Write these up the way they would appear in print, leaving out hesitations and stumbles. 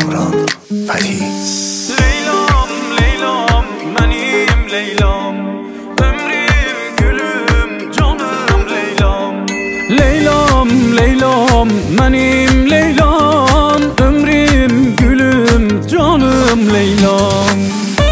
Kamran Fethi. Leylam, Leylam, benim Leylam, ömrüm, gülüm, canım Leylam. Leylam, Leylam, benim Leylam, ömrüm, gülüm, canım Leylam.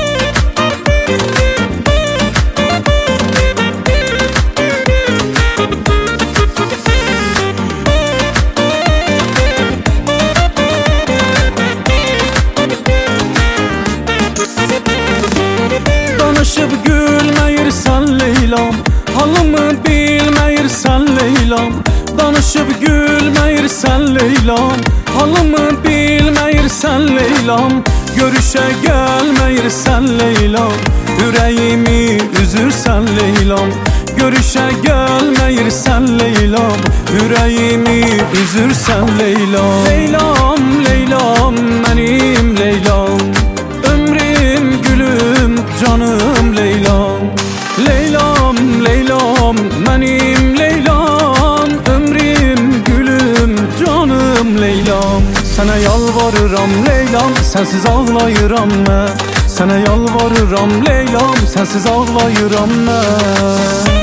Danışıp gülmeyirsen Leylam, halımı bilmeyirsen Leylam. Danışıp gülmeyirsen Leylam, halımı bilmeyirsen Leylam. Görüşe gelmeyirsen Leylam, yüreğimi üzürsen Leylam. Görüşe gelmeyirsen Leylam, yüreğimi üzürsen Leylam. Leylam, Leylam, benim Leylam, ömrüm, gülüm, canım Leylam. Leylam, Leylam, benim Leylam, ömrüm, gülüm, canım Leylam. Sana yalvarıram Leylam, sensiz ağlayıram mən. Sana yalvarıram Leylam, sensiz ağlayıram mən.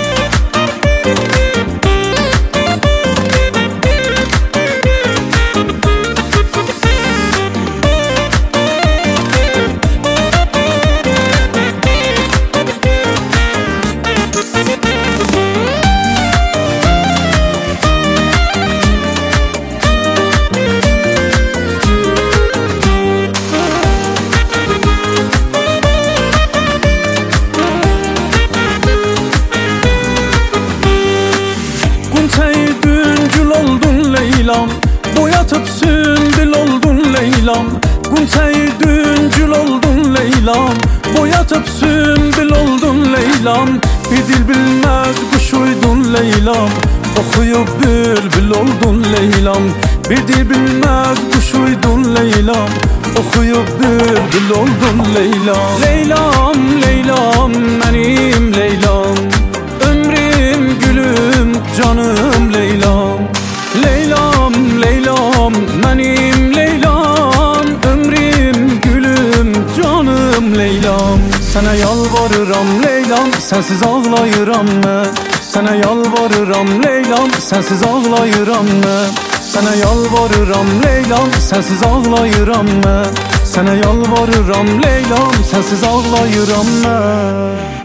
Leylam, boyatıp sümbül oldun Leylam. Gunçayı düncül oldun Leylam, boyatıp sümbül oldun Leylam. Bir dil bilmez kuş uydun Leylam, okuyup bülbül oldun Leylam. Bir dil bilmez kuş uydun Leylam, okuyup bülbül oldun Leylam. Leylam, Leylam, benim Leylam, ömrüm, gülüm, canım Leylam. Leylam, Leylam, benim Leylam, ömrüm, gülüm, canım Leylam. Sana yalvarıram Leylam, sensiz ağlayıram mən. Sana yalvarıram Leylam, sensiz ağlayıram mən. Sana yalvarıram Leylam, sensiz ağlayıram mən. Sana yalvarıram Leylam, sensiz ağlayıram mən.